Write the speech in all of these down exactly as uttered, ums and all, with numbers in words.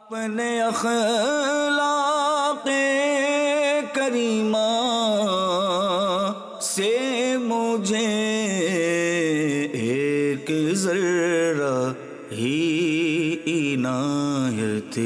اپنے اخلاق کریمہ سے مجھے ایک ذرہ ہی عنایت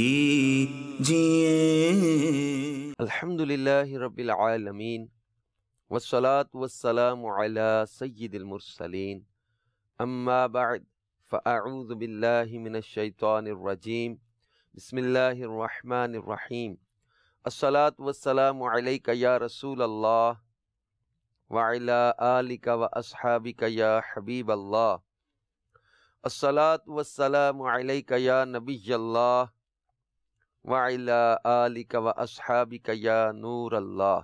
کیجئے۔ الحمدللہ رب العالمین والصلاة والسلام علی سید المرسلین، اما بعد فاعوذ باللہ من الشیطان الرجیم، بسم اللہ الرحمن الرحیم۔ الصلاة والسلام علیک یا رسول اللہ وعلی آلک واصحابک یا حبیب اللہ۔ الصلاة والسلام علیک یا نبی اللہ وعلی آلک واصحابک یا نور اللہ۔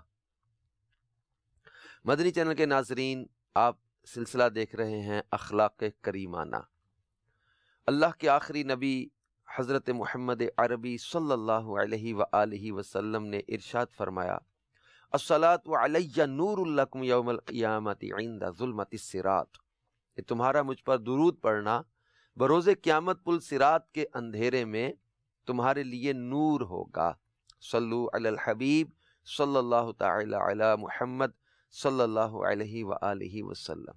مدنی چینل کے ناظرین، آپ سلسلہ دیکھ رہے ہیں اخلاق کریمانہ۔ اللہ کے آخری نبی حضرت محمد عربی صلی اللہ علیہ وآلہ وسلم نے ارشاد فرمایا، الصلاۃ علی نور لکم یوم القیامت عند ظلمت الصراط، کہ تمہارا مجھ پر درود پڑھنا بروز قیامت پل صراط کے اندھیرے میں تمہارے لیے نور ہوگا۔ صلو علی الحبیب صلی اللہ تعالی علی محمد صلی اللہ علیہ وآلہ وسلم۔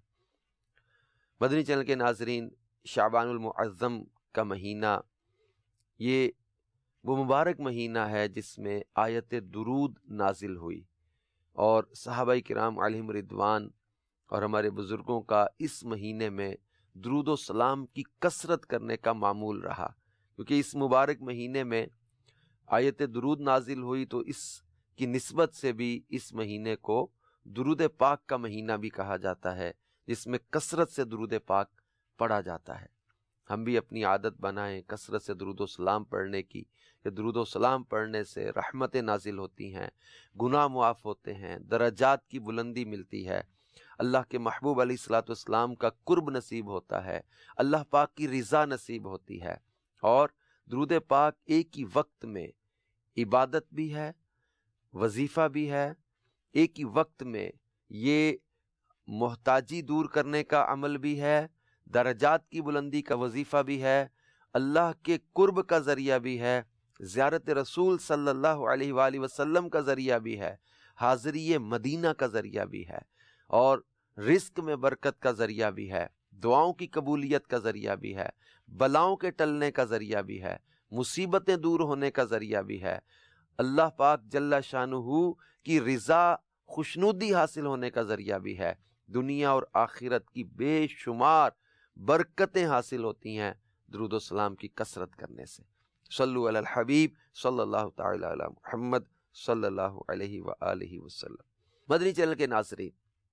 مدنی چینل کے ناظرین، شعبان المعظم کا مہینہ یہ وہ مبارک مہینہ ہے جس میں آیت درود نازل ہوئی، اور صحابہ کرام علیہم رضوان اور ہمارے بزرگوں کا اس مہینے میں درود و سلام کی کثرت کرنے کا معمول رہا، کیونکہ اس مبارک مہینے میں آیت درود نازل ہوئی، تو اس کی نسبت سے بھی اس مہینے کو درود پاک کا مہینہ بھی کہا جاتا ہے، جس میں کثرت سے درود پاک پڑھا جاتا ہے۔ ہم بھی اپنی عادت بنائیں کثرت سے درود و سلام پڑھنے کی، کہ درود و سلام پڑھنے سے رحمتیں نازل ہوتی ہیں، گناہ معاف ہوتے ہیں، درجات کی بلندی ملتی ہے، اللہ کے محبوب علیہ الصلوۃ والسلام کا قرب نصیب ہوتا ہے، اللہ پاک کی رضا نصیب ہوتی ہے۔ اور درود پاک ایک ہی وقت میں عبادت بھی ہے، وظیفہ بھی ہے، ایک ہی وقت میں یہ محتاجی دور کرنے کا عمل بھی ہے، درجات کی بلندی کا وظیفہ بھی ہے، اللہ کے قرب کا ذریعہ بھی ہے، زیارت رسول صلی اللہ علیہ وآلہ وسلم کا ذریعہ بھی ہے، حاضری مدینہ کا ذریعہ بھی ہے، اور رزق میں برکت کا ذریعہ بھی ہے، دعاؤں کی قبولیت کا ذریعہ بھی ہے، بلاؤں کے ٹلنے کا ذریعہ بھی ہے، مصیبتیں دور ہونے کا ذریعہ بھی ہے، اللہ پاک جل شانہ کی رضا خوشنودی حاصل ہونے کا ذریعہ بھی ہے، دنیا اور آخرت کی بے شمار برکتیں حاصل ہوتی ہیں درود و سلام کی کثرت کرنے سے۔ صلو علی الحبیب صلی اللہ تعالی علی محمد صلی اللہ علیہ وآلہ وسلم۔ مدنی چینل کے ناظرین،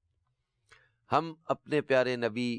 ہم اپنے پیارے نبی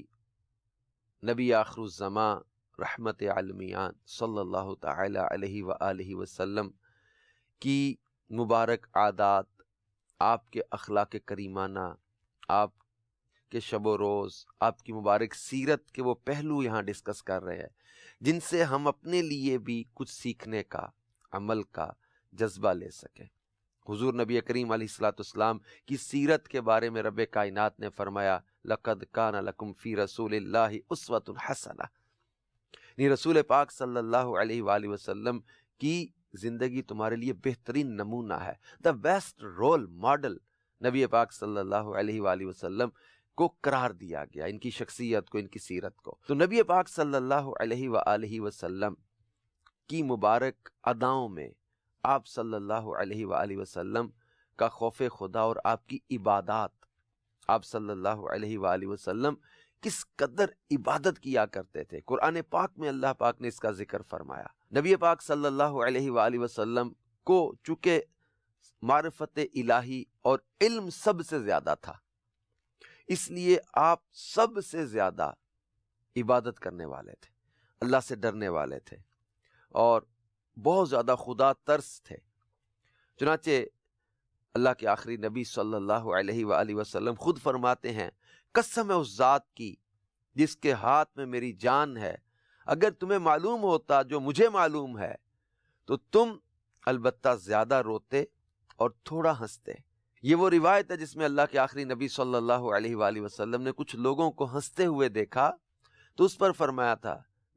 نبی آخر الزماں رحمت عالمیان صلی اللہ تعالی علیہ وآلہ وسلم کی مبارک عادات، آپ کے اخلاق کریمانہ، آپ کے شب و روز، آپ کی مبارک سیرت کے وہ پہلو یہاں ڈسکس کر رہے ہیں، جن سے ہم اپنے لیے بھی کچھ سیکھنے کا، عمل کا جذبہ لے سکیں۔ حضور نبی کریم علیہ الصلوۃ والسلام کی سیرت کے بارے میں رب کائنات نے فرمایا، لقد کان لکم فی رسول اللہ اسوۃ حسنہ، یعنی رسول پاک صلی اللہ علیہ وآلہ وسلم کی زندگی تمہارے لیے بہترین نمونہ ہے، دا بیسٹ رول ماڈل نبی پاک صلی اللہ علیہ وآلہ وسلم کو قرار دیا گیا، ان کی شخصیت کو، ان کی سیرت کو۔ تو نبی پاک صلی اللہ علیہ وآلہ وسلم کی مبارک اداؤں میں آپ صلی اللہ علیہ وآلہ وسلم کا خوف خدا اور آپ کی عبادات، آپ صلی اللہ علیہ وآلہ وسلم کس قدر عبادت کیا کرتے تھے، قرآن پاک میں اللہ پاک نے اس کا ذکر فرمایا۔ نبی پاک صلی اللہ علیہ وآلہ وسلم کو چونکہ معرفت الہی اور علم سب سے زیادہ تھا، اس لیے آپ سب سے زیادہ عبادت کرنے والے تھے، اللہ سے ڈرنے والے تھے، اور بہت زیادہ خدا ترس تھے۔ چنانچہ اللہ کے آخری نبی صلی اللہ علیہ وآلہ وسلم خود فرماتے ہیں، قسم ہے اس ذات کی جس کے ہاتھ میں میری جان ہے، اگر تمہیں معلوم ہوتا جو مجھے معلوم ہے تو تم البتہ زیادہ روتے اور تھوڑا ہنستے۔ یہ وہ روایت ہے جس میں اللہ کے آخری نبی صلی اللہ علیہ وآلہ وسلم نے کچھ لوگوں کو ہنستے ہوئے دیکھا تو اس پر فرمایا تھا،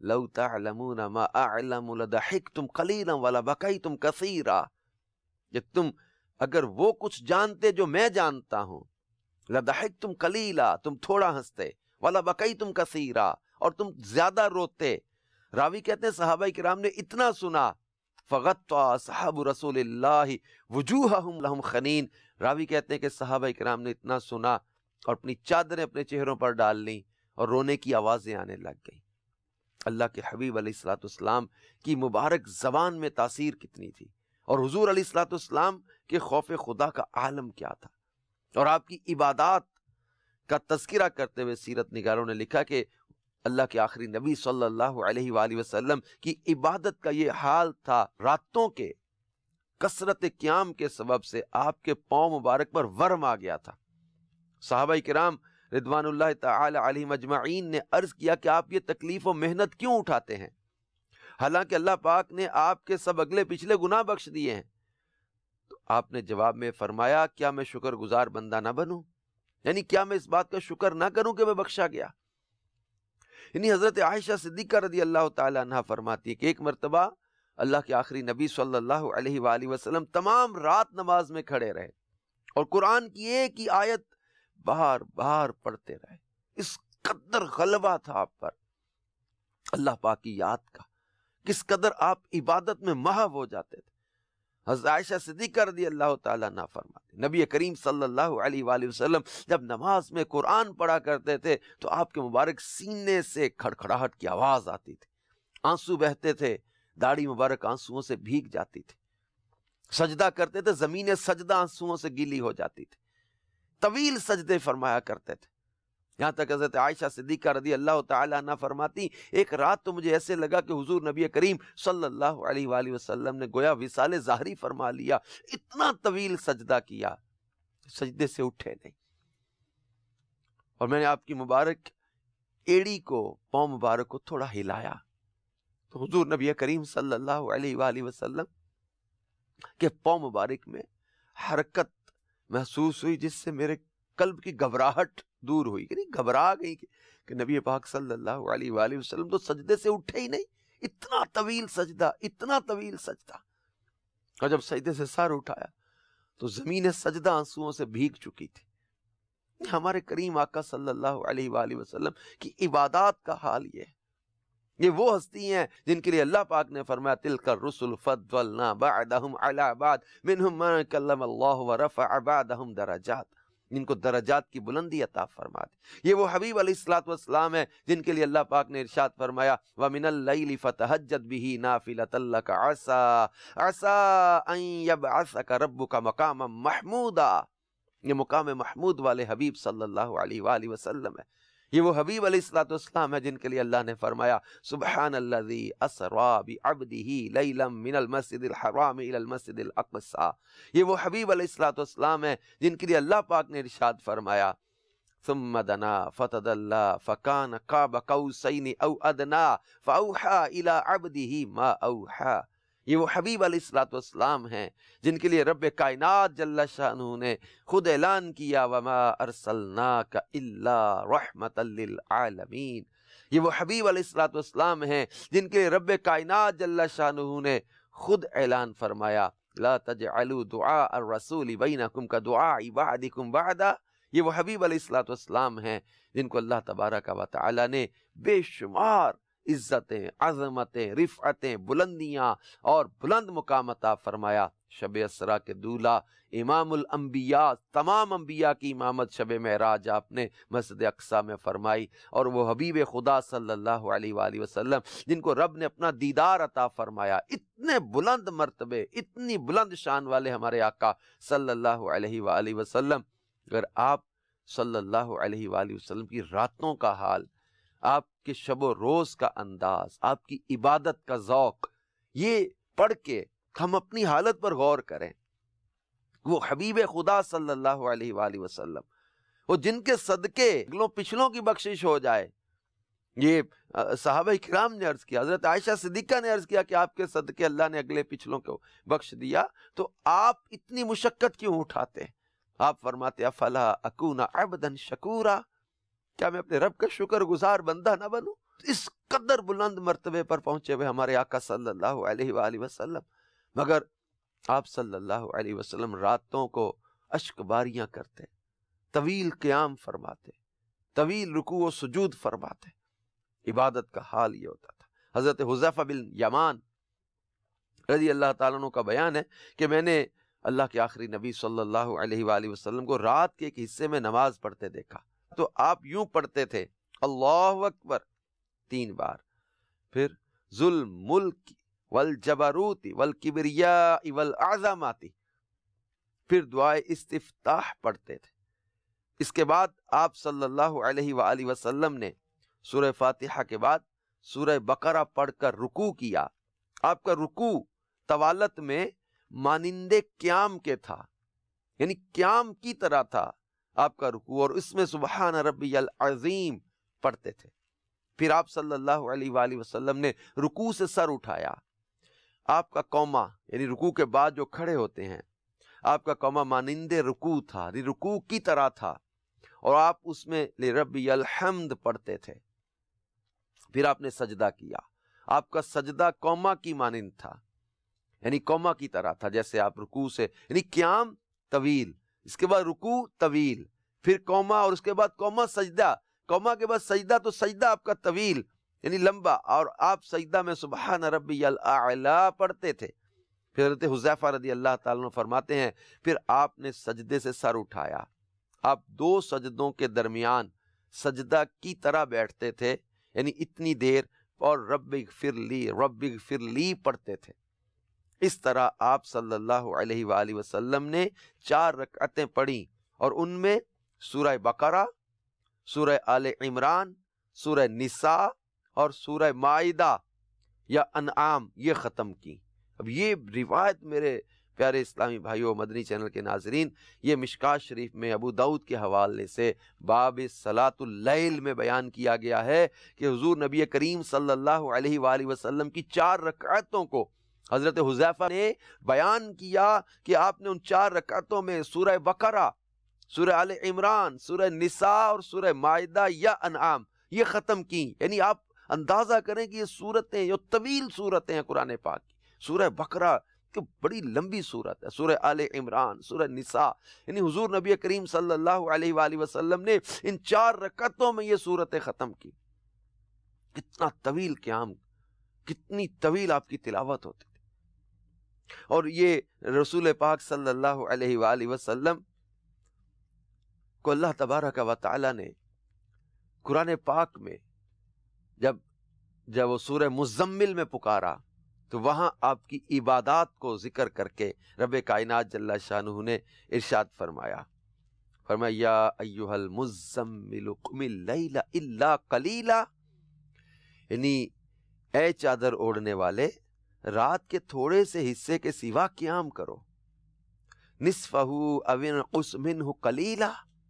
لو تعلمون ما اعلم لضحکتم قلیلا ولبکیتم کثیرا، کہ تم اگر وہ کچھ جانتے جو میں جانتا ہوں، لضحکتم قلیلا، تم تھوڑا ہنستے، ولبکیتم کثیرا، اور تم زیادہ روتے۔ راوی کہتے ہیں صحابہ کرام نے اتنا سنا، فغطى اصحاب رسول اللہ وجوہہم لہم خنین، راوی کہتے ہیں کہ صحابہ کرام نے اتنا سنا اور اپنی چادریں اپنے چہروں پر ڈال لیں اور رونے کی آوازیں آنے لگ گئیں۔ اللہ کے حبیب علیہ الصلوۃ والسلام کی مبارک زبان میں تاثیر کتنی تھی، اور حضور علیہ الصلوۃ والسلام کے خوف خدا کا عالم کیا تھا، اور آپ کی عبادات کا تذکرہ کرتے ہوئے سیرت نگاروں نے لکھا کہ اللہ کے آخری نبی صلی اللہ علیہ وآلہ وسلم کی عبادت کا یہ حال تھا، راتوں کے کثرت قیام کے سبب سے آپ کے پاؤں مبارک پر ورم آ گیا تھا۔ صحابہ کرام رضوان اللہ تعالی علیہم اجمعین نے عرض کیا کہ آپ یہ تکلیف و محنت کیوں اٹھاتے ہیں، حالانکہ اللہ پاک نے آپ کے سب اگلے پچھلے گناہ بخش دیے ہیں؟ تو آپ نے جواب میں فرمایا، کیا میں شکر گزار بندہ نہ بنوں؟ یعنی کیا میں اس بات کا شکر نہ کروں کہ میں بخشا گیا؟ یعنی حضرت عائشہ صدیقہ رضی اللہ تعالی عنہ فرماتی ہے کہ ایک مرتبہ اللہ کے آخری نبی صلی اللہ علیہ وآلہ وسلم تمام رات نماز میں کھڑے رہے اور قرآن کی ایک ہی آیت بار بار پڑھتے رہے۔ اس قدر غلبہ تھا آپ پر اللہ پاک کی یاد کا، کس قدر آپ عبادت میں محو ہو جاتے تھے۔ حضرت عائشہ صدیقہ رضی اللہ تعالیٰ عنہ فرماتے، نبی کریم صلی اللہ علیہ وآلہ وسلم جب نماز میں قرآن پڑھا کرتے تھے تو آپ کے مبارک سینے سے کھڑکھڑاہٹ کی آواز آتی تھی، آنسو بہتے تھے، داڑھی مبارک آنسوؤں سے بھیگ جاتی تھی، سجدہ کرتے تھے زمین سجدہ آنسوؤں سے گیلی ہو جاتی تھی، طویل سجدے فرمایا کرتے تھے، یہاں تک حضرت عائشہ صدیقہ رضی اللہ تعالیٰ عنہ فرماتی، ایک رات تو مجھے ایسے لگا کہ حضور نبی کریم صلی اللہ علیہ وآلہ وسلم نے گویا وصال ظاہری فرما لیا، اتنا طویل سجدہ کیا، سجدے سے اٹھے نہیں۔ اور میں نے آپ کی مبارک ایڑی کو، پاؤں مبارک کو تھوڑا ہلایا تو حضور نبی کریم صلی اللہ علیہ وآلہ وسلم کے پاؤں مبارک میں حرکت محسوس ہوئی، جس سے میرے قلب کی گھبراہٹ دور ہوئی، کہ نہیں گھبرا گئی کہ, کہ نبی پاک صلی اللہ علیہ وآلہ وسلم تو سجدے سے اٹھے ہی نہیں، اتنا طویل سجدہ، اتنا طویل سجدہ۔ اور جب سجدے سے سر اٹھایا تو زمین سجدہ آنسوؤں سے بھیگ چکی تھی۔ ہمارے کریم آقا صلی اللہ علیہ وآلہ وسلم کی عبادات کا حال یہ ہے۔ یہ وہ ہستی ہیں جن کے لیے اللہ پاک نے فرمایا تلک الرسل فضلنا بعدهم علی بعد منهم من کلم اللہ ورفع بعدهم درجات، جن کو درجات کی بلندی عطا فرما دی۔ یہ وہ حبیب علیہ الصلوۃ والسلام ہے جن کے لیے اللہ پاک نے ارشاد فرمایا وَمِنَ اللَّيْلِ فَتَهَجَّدْ بِهِ نَافِلَةً لَكَ عَسَىٰ عَسَىٰ أَن يَبْعَثَكَ رَبُّكَ مَقَامًا مَحْمُودًا۔ یہ مقام محمود والے حبیب صلی اللہ علیہ وآلہ وسلم ہے۔ یہ وہ حبیب علیہ الصلوۃ والسلام ہے جن کے لیے اللہ نے فرمایا سبحان الذی اسریٰ بعبدہ لیلا من المسجد الحرام الی المسجد الاقصی۔ یہ وہ حبیب علیہ الصلوۃ والسلام ہے جن کے لیے اللہ پاک نے ارشاد فرمایا ثم دنا فتدلی فکان قاب قوسین او ادنی فاوحی الی عبدہ ما اوحی۔ یہ وہ حبیب علیہ الصلوۃ والسلام ہیں جن کے لیے رب کائنات جل شانہ نے خود اعلان کیا وما ارسلناک الا رحمۃ للعالمین۔ یہ وہ حبیب علیہ الصلوۃ والسلام ہیں جن کے لیے رب کائنات جل شانہ نے خود اعلان فرمایا لا تجعلوا دعاء الرسول بینکم کدعاء بعضکم بعضا۔ یہ وہ حبیب علیہ الصلوۃ والسلام ہیں جن کو اللہ تبارک و تعالی نے بے شمار عزتیں، عظمتیں، رفعتیں، بلندیاں اور بلند مقام عطا فرمایا۔ شب اسرا کے دولہ امام الانبیاء، تمام انبیاء کی امامت شب معراج آپ نے مسجد اقصی میں فرمائی، اور وہ حبیب خدا صلی اللہ علیہ وآلہ وسلم جن کو رب نے اپنا دیدار عطا فرمایا، اتنے بلند مرتبے، اتنی بلند شان والے ہمارے آقا صلی اللہ علیہ وآلہ وسلم۔ اگر آپ صلی اللہ علیہ وآلہ وسلم کی راتوں کا حال، آپ کے شب و روز کا انداز، آپ کی عبادت کا ذوق، یہ پڑھ کے ہم اپنی حالت پر غور کریں۔ وہ حبیب خدا صلی اللہ علیہ وآلہ وسلم، وہ جن کے صدقے اگلوں پچھلوں کی بخشش ہو جائے۔ یہ صحابہ کرام نے عرض کیا، حضرت عائشہ صدیقہ نے عرض کیا کہ آپ کے صدقے اللہ نے اگلے پچھلوں کو بخش دیا، تو آپ اتنی مشقت کیوں اٹھاتے ہیں؟ آپ فرماتے افلا اکون عبدا شکورا، کیا میں اپنے رب کا شکر گزار بندہ نہ بنوں؟ اس قدر بلند مرتبے پر پہنچے ہوئے ہمارے آقا صلی اللہ علیہ وآلہ وسلم، مگر آپ صلی اللہ علیہ وسلم راتوں کو اشک باریاں کرتے، طویل قیام فرماتے، طویل رکوع و سجود فرماتے۔ عبادت کا حال یہ ہوتا تھا۔ حضرت حذیفہ بن یمان رضی اللہ تعالیٰ عنہ کا بیان ہے کہ میں نے اللہ کے آخری نبی صلی اللہ علیہ وآلہ وسلم کو رات کے ایک حصے میں نماز پڑھتے دیکھا، تو آپ یوں پڑھتے تھے اللہ اکبر تین بار، پھر ذل ملک والجبروت والکبریاء والعظمات، پھر دعائے استفتاح پڑھتے تھے۔ اس کے بعد آپ صلی اللہ علیہ وآلہ وسلم نے سورہ فاتحہ کے بعد سورہ بقرہ پڑھ کر رکوع کیا۔ آپ کا رکوع طوالت میں مانند قیام کے تھا، یعنی قیام کی طرح تھا آپ کا رکوع، اور اس میں سبحان ربی العظیم پڑھتے تھے۔ پھر آپ صلی اللہ علیہ وآلہ وسلم نے رکوع سے سر اٹھایا۔ آپ کا قومہ یعنی رکوع کے بعد جو کھڑے ہوتے ہیں، آپ کا قومہ مانند رکوع تھا، یعنی رکوع کی طرح تھا، اور آپ اس میں لربی الحمد پڑھتے تھے۔ پھر آپ نے سجدہ کیا، آپ کا سجدہ قومہ کی مانند تھا، یعنی قومہ کی طرح تھا، جیسے آپ رکوع سے یعنی قیام طویل، اس کے بعد رکوع طویل، پھر قومہ، اور اس کے بعد قومہ سجدہ، قومہ کے بعد سجدہ، تو سجدہ آپ کا طویل یعنی لمبا، اور آپ سجدہ میں سبحان ربی الاعلیٰ پڑھتے تھے۔ پھر حضرت حذیفہ رضی اللہ تعالیٰ عنہ فرماتے ہیں پھر آپ نے سجدے سے سر اٹھایا، آپ دو سجدوں کے درمیان سجدہ کی طرح بیٹھتے تھے، یعنی اتنی دیر، اور رب اغفر لی رب اغفر لی پڑھتے تھے۔ اس طرح آپ صلی اللہ علیہ وآلہ وسلم نے چار رکعتیں پڑھی، اور ان میں سورہ بقرہ، سورہ آل عمران، سورہ نساء اور سورہ مائدہ یا انعام یہ ختم کی۔ اب یہ روایت میرے پیارے اسلامی بھائیوں، مدنی چینل کے ناظرین، یہ مشکوٰۃ شریف میں ابو داؤد کے حوالے سے باب صلاۃ اللیل میں بیان کیا گیا ہے کہ حضور نبی کریم صلی اللہ علیہ وآلہ وسلم کی چار رکعتوں کو حضرت حذیفہ نے بیان کیا کہ آپ نے ان چار رکعتوں میں سورہ بقرہ، سورہ آل عمران، سورہ نساء اور سورہ مائدہ یا انعام یہ ختم کی۔ یعنی آپ اندازہ کریں کہ یہ صورتیں، یہ طویل صورتیں ہیں قرآن پاک کی۔ سورہ بقرہ کہ بڑی لمبی صورت ہے، سورہ آل عمران، سورہ نساء، یعنی حضور نبی کریم صلی اللہ علیہ وآلہ وسلم نے ان چار رکعتوں میں یہ صورتیں ختم کی۔ کتنا طویل قیام، کتنی طویل آپ کی تلاوت ہوتی تھی۔ اور یہ رسول پاک صلی اللہ علیہ وآلہ وسلم کو اللہ تبارک و تعالی نے قرآن پاک میں جب جب وہ سورہ مزمل میں پکارا تو وہاں آپ کی عبادات کو ذکر کر کے رب کائنات جل شانہ نے ارشاد فرمایا فرمایا یا ایھا المزمل قم اللیل الا قلیلا، یعنی اے چادر اوڑھنے والے رات کے تھوڑے سے حصے کے سوا قیام کرو، نصفہ او انقص منہ قلیلا،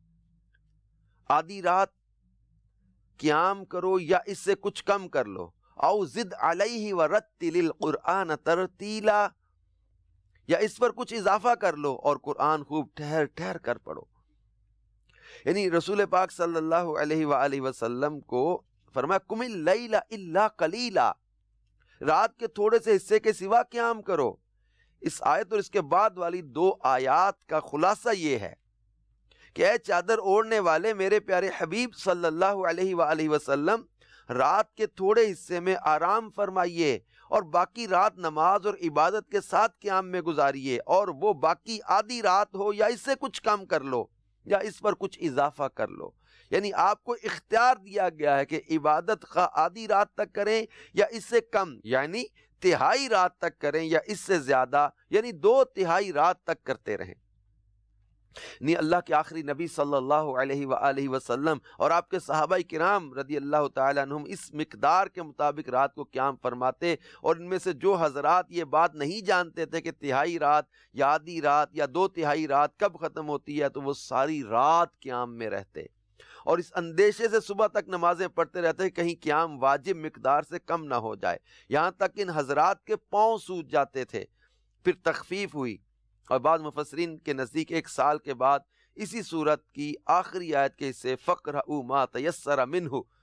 آدھی رات قیام کرو یا اس سے کچھ کم کر لو، او زد علیہ ورتل القرآن ترتیلا، یا اس پر کچھ اضافہ کر لو اور قرآن خوب ٹھہر ٹھہر کر پڑھو۔ یعنی رسول پاک صلی اللہ علیہ وآلہ وسلم کو فرمایا قم اللیل الا قلیلا، رات کے تھوڑے سے حصے کے سوا قیام کرو۔ اس آیت اور اس کے بعد والی دو آیات کا خلاصہ یہ ہے کہ اے چادر اوڑھنے والے میرے پیارے حبیب صلی اللہ علیہ وآلہ وسلم رات کے تھوڑے حصے میں آرام فرمائیے اور باقی رات نماز اور عبادت کے ساتھ قیام میں گزاریے، اور وہ باقی آدھی رات ہو یا اس سے کچھ کم کر لو یا اس پر کچھ اضافہ کر لو۔ یعنی آپ کو اختیار دیا گیا ہے کہ عبادت خواہ آدھی رات تک کریں یا اس سے کم، یعنی تہائی رات تک کریں یا اس سے زیادہ، یعنی دو تہائی رات تک کرتے رہیں۔ نہیں، اللہ کے آخری نبی صلی اللہ علیہ وآلہ وسلم اور آپ کے صحابہ کرام رضی اللہ تعالی عنہم اس مقدار کے مطابق رات کو قیام فرماتے، اور ان میں سے جو حضرات یہ بات نہیں جانتے تھے کہ تہائی رات یا آدھی رات یا دو تہائی رات کب ختم ہوتی ہے، تو وہ ساری رات قیام میں رہتے اور اس اندیشے سے صبح تک نمازیں پڑھتے رہتے کہیں قیام واجب مقدار سے کم نہ ہو جائے، یہاں تک ان حضرات کے پاؤں سوج جاتے تھے۔ پھر تخفیف ہوئی اور بعض مفسرین کے نزدیک ایک سال کے بعد اسی صورت کی آخری آیت کے حصے فقرؤ ما تیسر منہ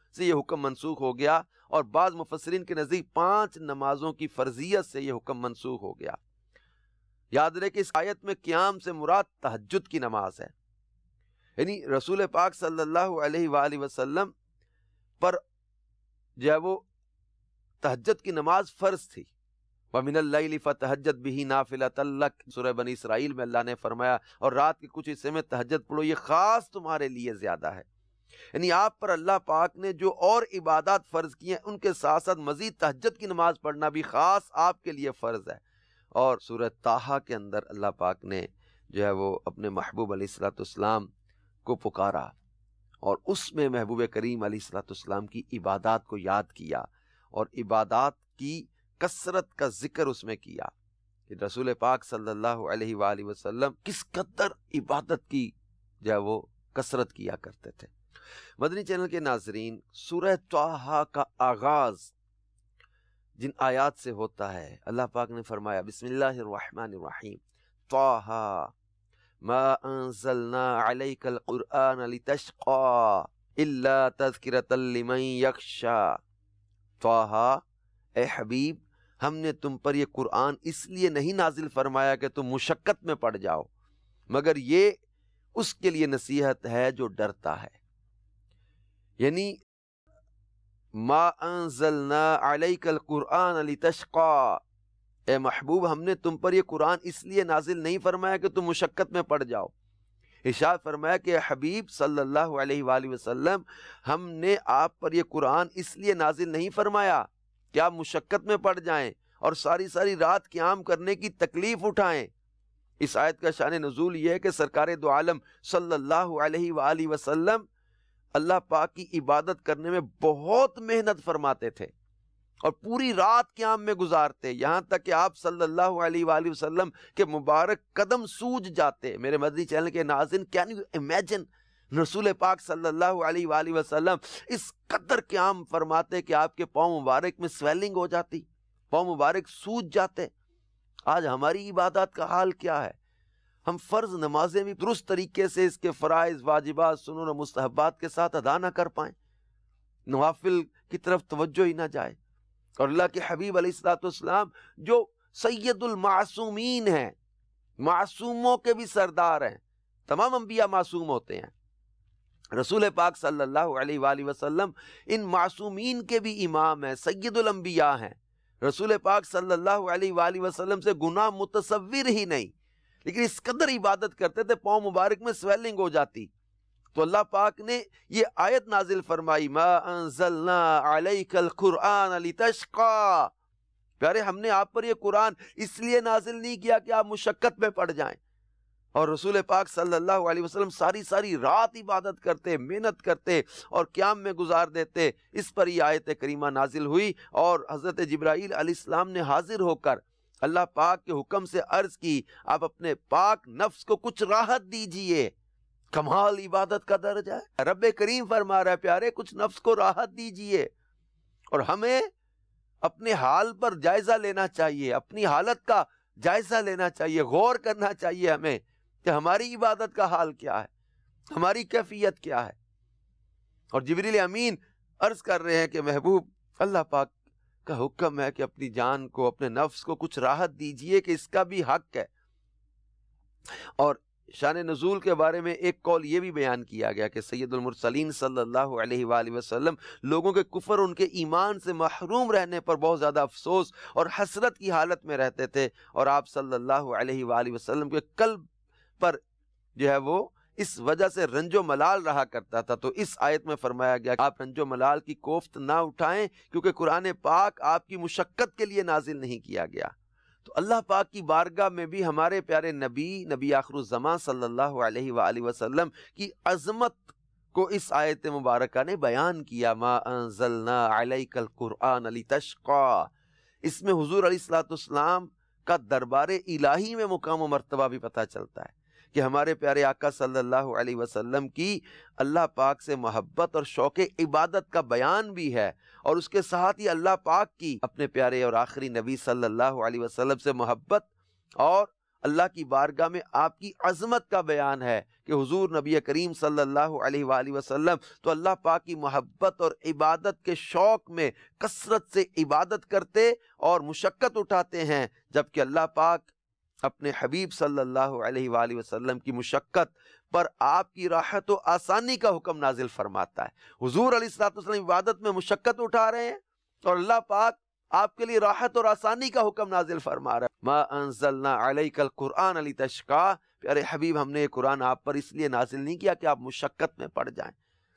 سے یہ حکم منسوخ ہو گیا، اور بعض مفسرین کے نزدیک پانچ نمازوں کی فرضیت سے یہ حکم منسوخ ہو گیا۔ یاد رہے کہ اس آیت میں قیام سے مراد تہجد کی نماز ہے، یعنی رسول پاک صلی اللہ علیہ وآلہ وسلم پر جو ہے وہ تہجد کی نماز فرض تھی۔ وَمِنَ اللَّيْلِ فَتَهَجَّدْ بِهِ نَافِلَةً لَكَ، سورہ بنی اسرائیل میں اللہ نے فرمایا، اور رات کے کچھ حصے میں تہجد پڑھو، یہ خاص تمہارے لیے زیادہ ہے۔ یعنی آپ پر اللہ پاک نے جو اور عبادات فرض کی ہیں ان کے ساتھ ساتھ مزید تہجد کی نماز پڑھنا بھی خاص آپ کے لیے فرض ہے۔ اور سورہ طٰہٰ کے اندر اللہ پاک نے جو ہے وہ اپنے محبوب علیہ الصلوۃ والسلام کو پکارا، اور اس میں محبوب کریم علیہ الصلوۃ والسلام کی عبادات کو یاد کیا، اور عبادات کی کثرت کا ذکر اس میں کیا کہ رسول پاک صلی اللہ علیہ وآلہ وسلم کس قدر عبادت کی جو ہے وہ کثرت کیا کرتے تھے۔ مدنی چینل کے ناظرین، سورہ طٰہٰ کا آغاز جن آیات سے ہوتا ہے، اللہ پاک نے فرمایا بسم اللہ الرحمن الرحیم، طٰہٰ ما انزلنا علیک القرآن لتشقى الا تذکرۃ لمن یخشی۔ طٰہٰ، اے حبیب، ہم نے تم پر یہ قرآن اس لیے نہیں نازل فرمایا کہ تم مشقت میں پڑ جاؤ، مگر یہ اس کے لیے نصیحت ہے جو ڈرتا ہے۔ یعنی ما انزلنا علیک القرآن لتشقى، اے محبوب، ہم نے تم پر یہ قرآن اس لیے نازل نہیں فرمایا کہ تم مشقت میں پڑ جاؤ۔ ارشاد فرمایا کہ حبیب صلی اللہ علیہ وآلہ وسلم، ہم نے آپ پر یہ قرآن اس لیے نازل نہیں فرمایا کہ آپ مشقت میں پڑ جائیں اور ساری ساری رات قیام کرنے کی تکلیف اٹھائیں۔ اس آیت کا شان نزول یہ ہے کہ سرکار دو عالم صلی اللہ علیہ وآلہ وسلم اللہ پاک کی عبادت کرنے میں بہت محنت فرماتے تھے اور پوری رات قیام میں گزارتے، یہاں تک کہ آپ صلی اللہ علیہ وآلہ وسلم کے مبارک قدم سوج جاتے۔ میرے مدنی چینل کے ناظرین، کین یو امیجن، رسول پاک صلی اللہ علیہ وآلہ وسلم اس قدر قیام فرماتے کہ آپ کے پاؤں مبارک میں سویلنگ ہو جاتی، پاؤں مبارک سوج جاتے۔ آج ہماری عبادات کا حال کیا ہے؟ ہم فرض نمازیں بھی درست طریقے سے اس کے فرائض، واجبات، سنن و مستحبات کے ساتھ ادا نہ کر پائیں، نوافل کی طرف توجہ ہی نہ جائے۔ اور اللہ کے حبیب علیہ الصلوۃ والسلام جو سید المعصومین ہیں، معصوموں کے بھی سردار ہیں، تمام انبیاء معصوم ہوتے ہیں، رسول پاک صلی اللہ علیہ وآلہ وسلم ان معصومین کے بھی امام ہیں، سید الانبیاء ہیں۔ رسول پاک صلی اللہ علیہ وآلہ وسلم سے گناہ متصور ہی نہیں، لیکن اس قدر عبادت کرتے تھے پاؤں مبارک میں سویلنگ ہو جاتی۔ تو اللہ پاک نے یہ آیت نازل فرمائی، ما انزلنا علیک القرآن لتشقى، پیارے ہم نے آپ پر یہ قرآن اس لیے نازل نہیں کیا کہ آپ مشقت میں پڑ جائیں۔ اور رسول پاک صلی اللہ علیہ وسلم ساری ساری رات عبادت کرتے، محنت کرتے اور قیام میں گزار دیتے۔ اس پر یہ آیت کریمہ نازل ہوئی، اور حضرت جبرائیل علیہ السلام نے حاضر ہو کر اللہ پاک کے حکم سے عرض کی، آپ اپنے پاک نفس کو کچھ راحت دیجئے۔ کمال عبادت کا درجہ ہے، رب کریم فرما رہا ہے پیارے کچھ نفس کو راحت دیجئے۔ اور ہمیں اپنے حال پر جائزہ لینا چاہیے، اپنی حالت کا جائزہ لینا چاہیے، غور کرنا چاہیے ہمیں کہ ہماری عبادت کا حال کیا ہے، ہماری کیفیت کیا ہے۔ اور جبریل امین عرض کر رہے ہیں کہ محبوب، اللہ پاک کا حکم ہے کہ اپنی جان کو، اپنے نفس کو کچھ راحت دیجئے کہ اس کا بھی حق ہے۔ اور شان نزول کے بارے میں ایک قول یہ بھی بیان کیا گیا کہ سید المرسلین صلی اللہ علیہ وآلہ وسلم لوگوں کے کفر، ان کے ایمان سے محروم رہنے پر بہت زیادہ افسوس اور حسرت کی حالت میں رہتے تھے، اور آپ صلی اللہ علیہ وآلہ وسلم کے قلب پر جو ہے وہ اس وجہ سے رنج و ملال رہا کرتا تھا۔ تو اس آیت میں فرمایا گیا کہ آپ رنج و ملال کی کوفت نہ اٹھائیں، کیونکہ قرآن پاک آپ کی مشقت کے لیے نازل نہیں کیا گیا۔ تو اللہ پاک کی بارگاہ میں بھی ہمارے پیارے نبی نبی آخر الزمان صلی اللہ علیہ وآلہ وسلم کی عظمت کو اس آیت مبارکہ نے بیان کیا، ما انزلنا علیک القرآن لتشقى۔ اس میں حضور علیہ الصلوۃ والسلام کا دربار الہی میں مقام و مرتبہ بھی پتہ چلتا ہے کہ ہمارے پیارے آقا صلی اللہ علیہ وسلم کی اللہ پاک سے محبت اور شوق عبادت کا بیان بھی ہے، اور اس کے ساتھ ہی اللہ پاک کی اپنے پیارے اور آخری نبی صلی اللہ علیہ وسلم سے محبت اور اللہ کی بارگاہ میں آپ کی عظمت کا بیان ہے کہ حضور نبی کریم صلی اللہ علیہ وآلہ وسلم تو اللہ پاک کی محبت اور عبادت کے شوق میں کثرت سے عبادت کرتے اور مشقت اٹھاتے ہیں، جبکہ اللہ پاک اپنے حبیب صلی اللہ علیہ وآلہ وسلم کی مشقت پر آپ کی راحت و آسانی کا حکم نازل فرماتا ہے۔ حضور علیہ الصلوۃ والسلام عبادت میں مشقت اٹھا رہے ہیں اور اللہ پاک آپ کے لیے راحت اور آسانی کا حکم نازل فرما رہا ہے۔ ما انزلنا علیک القرآن لتشقی، پیارے حبیب ہم نے یہ قرآن آپ پر اس لیے نازل نہیں کیا کہ آپ مشقت میں پڑ جائیں،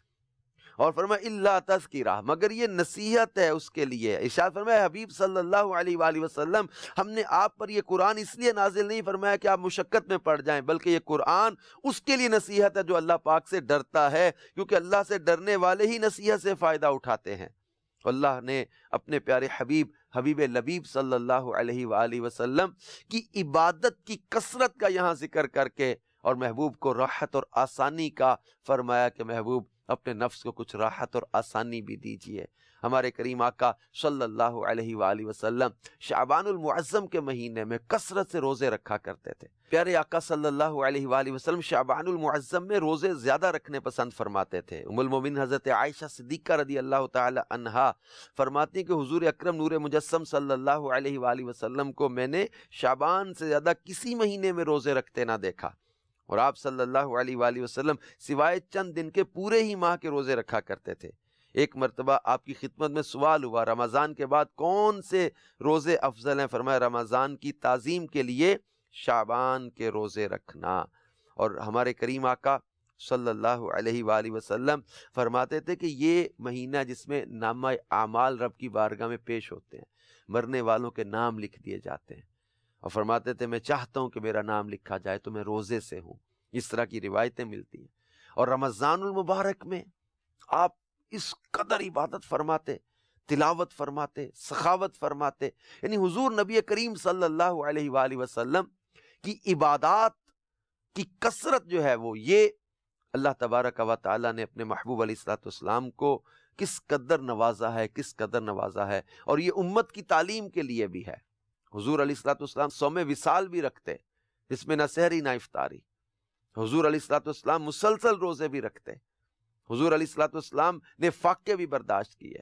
اور فرمایا الا تذکرہ، مگر یہ نصیحت ہے اس کے لیے۔ ارشاد فرمایا حبیب صلی اللہ علیہ وآلہ وسلم ہم نے آپ پر یہ قرآن اس لیے نازل نہیں فرمایا کہ آپ مشقت میں پڑ جائیں، بلکہ یہ قرآن اس کے لیے نصیحت ہے جو اللہ پاک سے ڈرتا ہے، کیونکہ اللہ سے ڈرنے والے ہی نصیحت سے فائدہ اٹھاتے ہیں۔ اللہ نے اپنے پیارے حبیب حبیب لبیب صلی اللہ علیہ وآلہ وسلم کی عبادت کی کثرت کا یہاں ذکر کر کے اور محبوب کو راحت اور آسانی کا فرمایا کہ محبوب اپنے نفس کو کچھ راحت اور آسانی بھی دیجیے۔ ہمارے کریم آقا صلی اللہ علیہ وآلہ وسلم شعبان المعظم کے مہینے میں کثرت سے روزے رکھا کرتے تھے۔ پیارے آقا صلی اللہ علیہ وآلہ وسلم شعبان المعظم میں روزے زیادہ رکھنے پسند فرماتے تھے۔ ام المومنین حضرت عائشہ صدیقہ رضی اللہ تعالی عنہا فرماتی ہیں کہ حضور اکرم نور مجسم صلی اللہ علیہ وآلہ وسلم کو میں نے شعبان سے زیادہ کسی مہینے میں روزے رکھتے نہ دیکھا، اور آپ صلی اللہ علیہ وآلہ وسلم سوائے چند دن کے پورے ہی ماہ کے روزے رکھا کرتے تھے۔ ایک مرتبہ آپ کی خدمت میں سوال ہوا رمضان کے بعد کون سے روزے افضل ہیں؟ فرمایا رمضان کی تعظیم کے لیے شعبان کے روزے رکھنا۔ اور ہمارے کریم آقا صلی اللہ علیہ وآلہ وسلم فرماتے تھے کہ یہ مہینہ جس میں نامہ اعمال رب کی بارگاہ میں پیش ہوتے ہیں، مرنے والوں کے نام لکھ دیے جاتے ہیں، اور فرماتے تھے میں چاہتا ہوں کہ میرا نام لکھا جائے تو میں روزے سے ہوں۔ اس طرح کی روایتیں ملتی ہیں۔ اور رمضان المبارک میں آپ اس قدر عبادت فرماتے، تلاوت فرماتے، سخاوت فرماتے، یعنی حضور نبی کریم صلی اللہ علیہ وآلہ وسلم کی عبادات کی کثرت جو ہے وہ یہ اللہ تبارک و تعالیٰ نے اپنے محبوب علیہ الصلوۃ والسلام کو کس قدر نوازا ہے، کس قدر نوازا ہے، اور یہ امت کی تعلیم کے لیے بھی ہے۔ حضور علیہ الصلوۃ والسلام صوم وصال بھی رکھتے جس میں نہ سحری نہ افطاری۔ حضور علیہ الصلوۃ والسلام مسلسل روزے بھی رکھتے۔ حضور علیہ الصلوۃ والسلام نے فاقے بھی برداشت کیے۔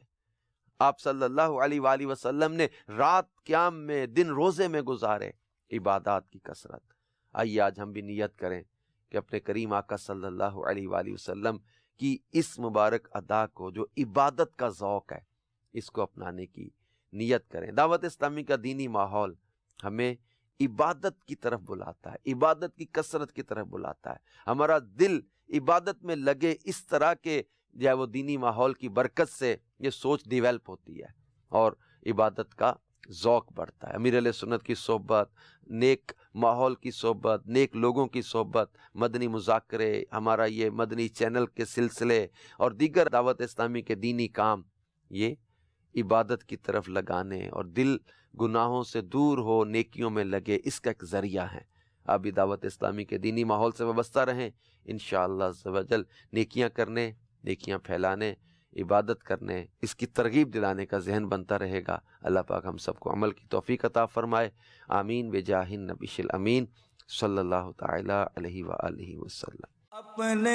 آپ صلی اللہ علیہ وآلہ وسلم نے رات قیام میں، دن روزے میں گزارے، عبادات کی کثرت۔ آئیے آج ہم بھی نیت کریں کہ اپنے کریم آقا صلی اللہ علیہ وآلہ وسلم کی اس مبارک ادا کو جو عبادت کا ذوق ہے اس کو اپنانے کی نیت کریں۔ دعوت اسلامی کا دینی ماحول ہمیں عبادت کی طرف بلاتا ہے، عبادت کی کثرت کی طرف بلاتا ہے۔ ہمارا دل عبادت میں لگے، اس طرح کے جو ہے وہ دینی ماحول کی برکت سے یہ سوچ ڈیویلپ ہوتی ہے اور عبادت کا ذوق بڑھتا ہے۔ امیر علیہ سنت کی صحبت، نیک ماحول کی صحبت، نیک لوگوں کی صحبت، مدنی مذاکرے، ہمارا یہ مدنی چینل کے سلسلے اور دیگر دعوت اسلامی کے دینی کام، یہ عبادت کی طرف لگانے اور دل گناہوں سے دور ہو، نیکیوں میں لگے، اس کا ایک ذریعہ ہے۔ آپ بھی دعوت اسلامی کے دینی ماحول سے وابستہ رہیں، انشاءاللہ عز و جل نیکیاں کرنے، نیکیاں پھیلانے، عبادت کرنے، اس کی ترغیب دلانے کا ذہن بنتا رہے گا۔ اللہ پاک ہم سب کو عمل کی توفیق عطا فرمائے، آمین بجاہ النبی الامین صلی اللہ تعالی علیہ وآلہ وسلم۔ اپنے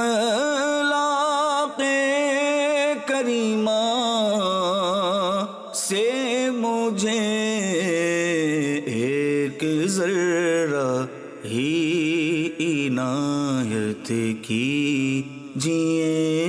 اخلاق کریمہ سے مجھے ایک ذرہ ہی عنایت کیجئے۔